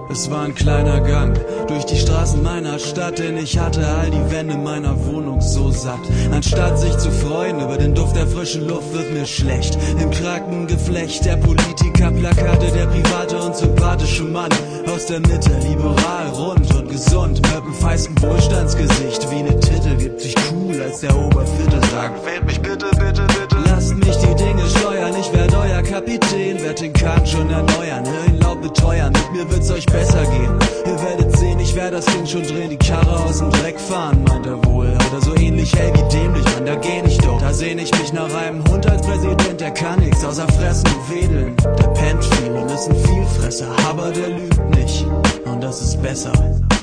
Es war ein kleiner Gang durch die Straßen meiner Stadt, denn ich hatte all die Wände meiner Wohnung so satt. Anstatt sich zu freuen über den Duft der frischen Luft, wird mir schlecht. Im Krankengeflecht der Politikerplakate, der private und sympathische Mann aus der Mitte, liberal, rund und gesund, mit einem feisten Wohlstandsgesicht, wie eine Titel, gibt sich cool, als der Oberviertel sagt: Wählt mich bitte, bitte, bitte. Lasst mich die Dinge steuern, ich werd euer Kapitän, werd den Kahn schon erneuern, hör ihn laut beteuern, mit mir wird's euch besser gehen. Ihr werdet sehen, ich werd das Ding schon drehen, die Karre aus dem Dreck fahren, meint er wohl. Oder so ähnlich, hey, wie dämlich, Mann, da geh ich doch. Da sehn ich mich nach einem Hund als Präsident, der kann nix außer fressen und wedeln. Der pennt viel und ist ein Vielfresser, aber der lügt nicht, und das ist besser.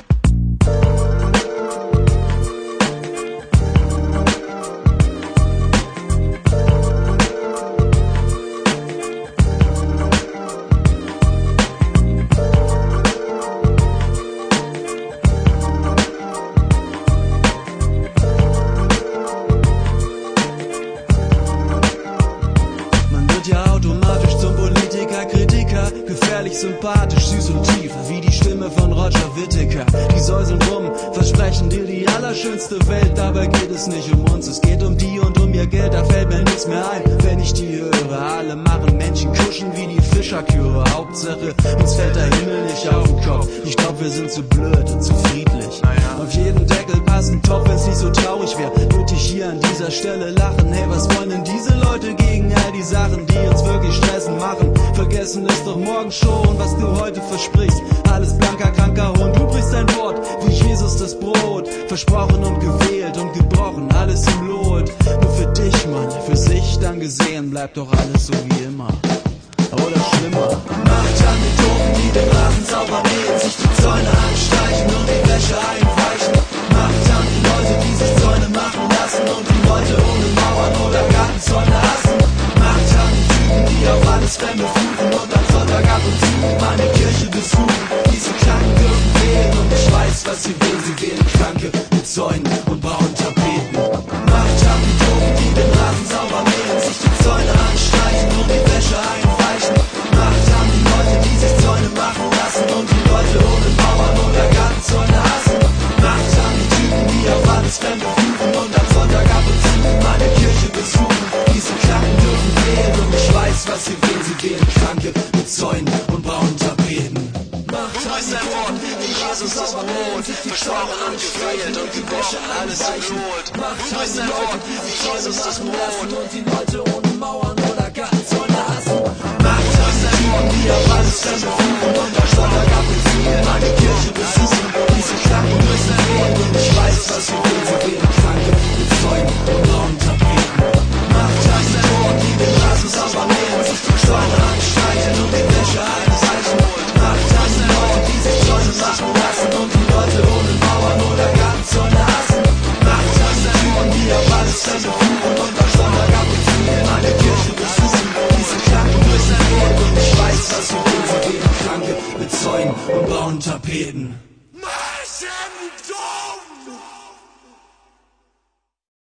Ja, automatisch zum Politiker, Kritiker, gefährlich, sympathisch, süß und tief, wie die Stimme von Roger Whittaker. Die säuseln rum, versprechen dir die allerschönste Welt, dabei geht es nicht um uns, es geht um die und um ihr Geld, da fällt mir nichts mehr ein, wenn ich die höre. Alle machen Menschen kuschen wie die Fischerchöre, Hauptsache, uns fällt der Himmel nicht auf den Kopf. Ich glaub, wir sind zu blöd und zu friedlich. Auf jeden Deckel passt ein Topf, wenn's nicht so traurig wär, würde ich hier an dieser Stelle lachen. Hey, was wollen denn diese Leute gegen all die Sachen, die uns wirklich stressen machen? Vergessen ist doch morgen schon, was du heute versprichst. Alles blanker, kranker Hund, du brichst dein Wort wie Jesus das Brot. Versprochen und gewählt und gebrochen, alles im Lot. Nur für dich, Mann, für sich dann gesehen, bleibt doch alles so wie immer. Oder schlimmer. Macht an die Doofen, die den Rasen sauber mähen, sich die Zäune anstreichen und die Wäsche einweichen. Macht an die Leute, die sich Zäune machen lassen und die Leute ohne Mauern oder Gartenzäune hassen. Macht an die Typen, die auf alles Fremde fluchen und am Sonntag ab und zu meine Kirche besuchen. Diese Kranken dürfen wählen und ich weiß, was sie will. Sie wählen Kranke mit Zäunen und braunen Tapeten. Macht an die Doofen, die den Rasen sauber mähen, sich die Zäune anstreichen und die Wäsche einweichen. Macht an die Leute, die sich Zäune machen lassen und die Leute ohne Mauern oder Gartenzäune hassen. Macht an die Typen, die auf alles Fremde fluchen und am Sonntag ab und zu meine Kirche besuchen. Diese Kranken dürfen wählen und ich weiß, was sie wählen. Sie wählen Kranke mit Zäunen und braunen Tapeten. Macht an die Doofen, wie Jesus das Brot, versprochen und gefeiert und gebrochen, alles im Lot. Macht an die Leute, wie Jesus das Brot und die Leute ohne Mauern oder Gartenzäune hassen. Macht an die Typen, die auf alles Fremde fluchen und am Sonntag ab und zu meine Kirche besuchen. Diese Kranken müssen wählen und ich weiß, was sie wählen. Sie wählen Kranke mit Zäunen und braunen Tapeten. Macht an die Doofen, die den Rasen sauber mähen, sich die Zäune anstreichen und die Wäsche einweichen. Macht an die Leute, die sich Zäune machen lassen und die Leute ohne Mauern oder Gartenzäune hassen. Macht an die Typen, die auf alles Fremde fluchen und am Sonntag ab und zu meine Kirche besuchen. Diese Kranken müssen wählen und ich weiß, was sie wählen. Sie wählen Kranke mit Zäunen und braunen Tapeten. Marschen!